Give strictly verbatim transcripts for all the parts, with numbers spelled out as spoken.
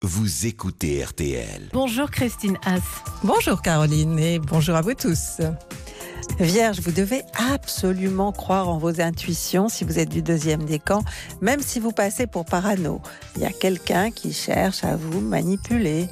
Vous écoutez R T L. Bonjour Christine Haas. Bonjour Caroline et bonjour à vous tous. Vierge, vous devez absolument croire en vos intuitions si vous êtes du deuxième décan, même si vous passez pour parano. Il y a quelqu'un qui cherche à vous manipuler.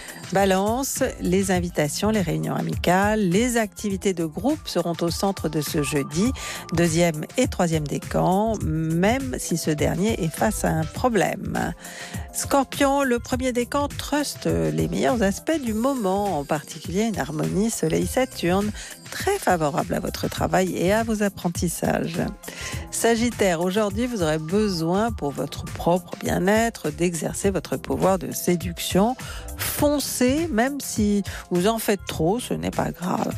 Balance, les invitations, les réunions amicales, les activités de groupe seront au centre de ce jeudi, deuxième et troisième décan, même si ce dernier est face à un problème. Scorpion, le premier décan truste les meilleurs aspects du moment, en particulier une harmonie Soleil-Saturne, très favorable à votre travail et à vos apprentissages. Sagittaire, aujourd'hui vous aurez besoin pour votre propre bien-être d'exercer votre pouvoir de séduction. Foncez, même si vous en faites trop, ce n'est pas grave.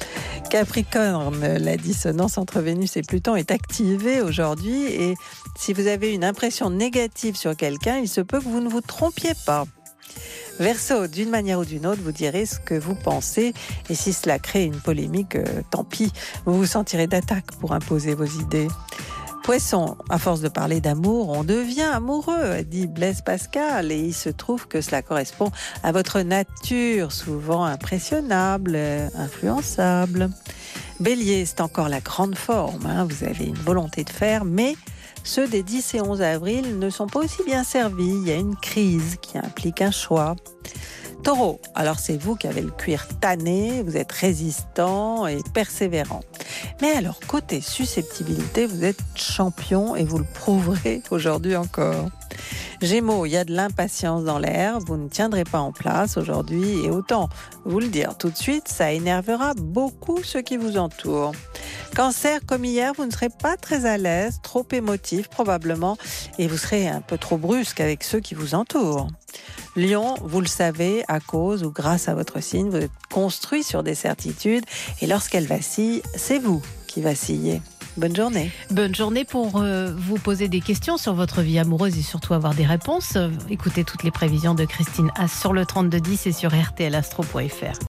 Capricorne, la dissonance entre Vénus et Pluton est activée aujourd'hui et si vous avez une impression négative sur quelqu'un, il se peut que vous ne vous trompiez pas. Verseau, d'une manière ou d'une autre, vous direz ce que vous pensez et si cela crée une polémique, euh, tant pis, vous vous sentirez d'attaque pour imposer vos idées. Poisson, à force de parler d'amour, on devient amoureux, dit Blaise Pascal, et il se trouve que cela correspond à votre nature, souvent impressionnable, influençable. Bélier, c'est encore la grande forme, hein, vous avez une volonté de faire, mais ceux des dix et onze avril ne sont pas aussi bien servis, il y a une crise qui implique un choix. Taureau, alors c'est vous qui avez le cuir tanné, vous êtes résistant et persévérant. Mais alors, côté susceptibilité, vous êtes champion et vous le prouverez aujourd'hui encore. Gémeaux, il y a de l'impatience dans l'air, vous ne tiendrez pas en place aujourd'hui et autant vous le dire tout de suite, ça énervera beaucoup ceux qui vous entourent. Cancer, comme hier, vous ne serez pas très à l'aise, trop émotif probablement, et vous serez un peu trop brusque avec ceux qui vous entourent. Lion, vous le savez, à cause ou grâce à votre signe, vous êtes construit sur des certitudes, et lorsqu'elles vacillent, c'est vous qui vacillez. Bonne journée. Bonne journée pour euh, vous poser des questions sur votre vie amoureuse et surtout avoir des réponses. Écoutez toutes les prévisions de Christine Haas sur le trente-deux dix et sur r t l astro point f r.